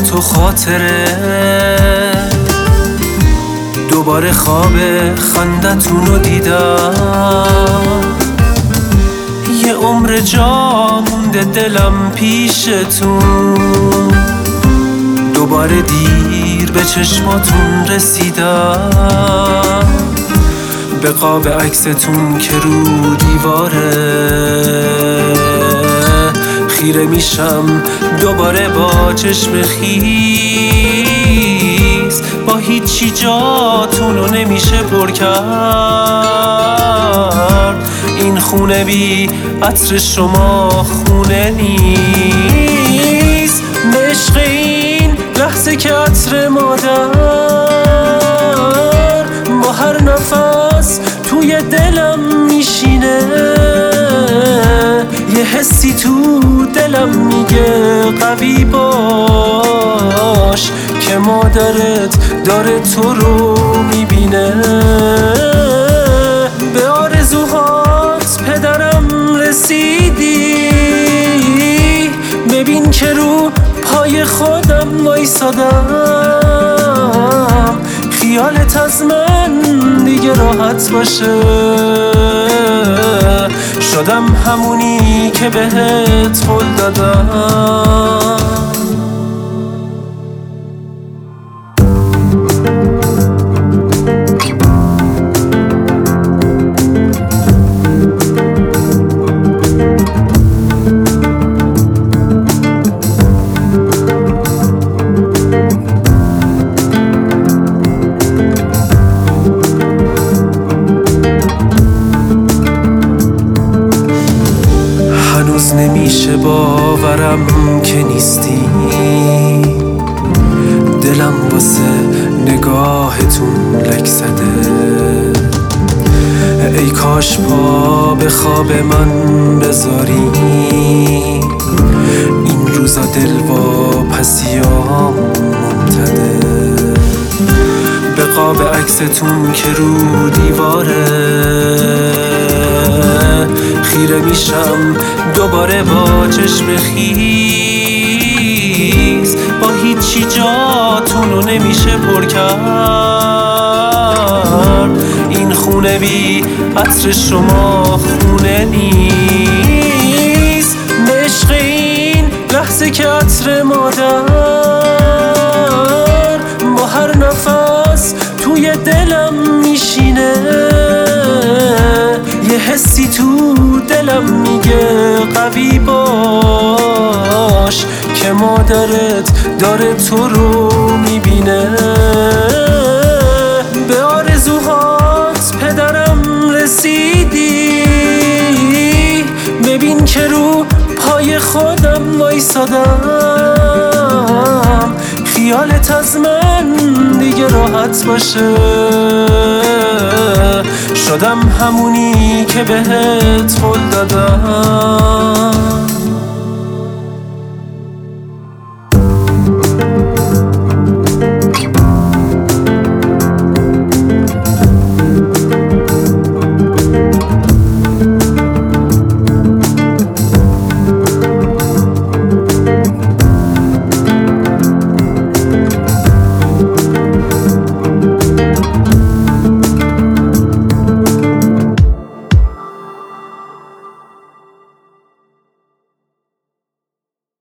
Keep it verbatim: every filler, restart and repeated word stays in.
تو خاطره دوباره خواب خندتونو دیدم. یه عمر جا مونده دلم پیشتون، دوباره دیر به چشماتون رسیدم. به قاب عکستون که رو دیواره خیره میشم دوباره با چشم خیز. با هیچی جاتونو نمیشه پر کرد، این خونه بی عطر شما خونه نیست. عشق این لحظه که عطر مادر با هر نفس توی دلم میشینه. یه حسی تو دلم میگه قوی باش که مادرت داره تو رو میبینه. به آرزوهات پدرم رسیدی، ببین که رو پای خودم وایسادم. خیالت از من دیگه راحت باشه، شدم همونی که بهت قول دادم. نمیشه باورم که نیستی، دلم واسه نگاهتون لک زده. ای کاش پا به خواب من بذاری، این روزا دل با پسیام ممتده. به قاب عکستون که رو دیواره خیره میشم دوباره با چشم خیز. با هیچی جاتونو نمیشه پر کرد، این خونه بی عطر شما خونه نیست. عشق این لحظه که عطر مادر با هر نفس توی دلم میشینه. یه حسی تو دلم میگه قوی باش که مادرت داره تو رو میبینه. به آرزوهات پدرم رسیدی، ببین که رو پای خودم وایسادم. خیالت از من دیگه راحت باشه، شدم همونی که بهت قول دادم.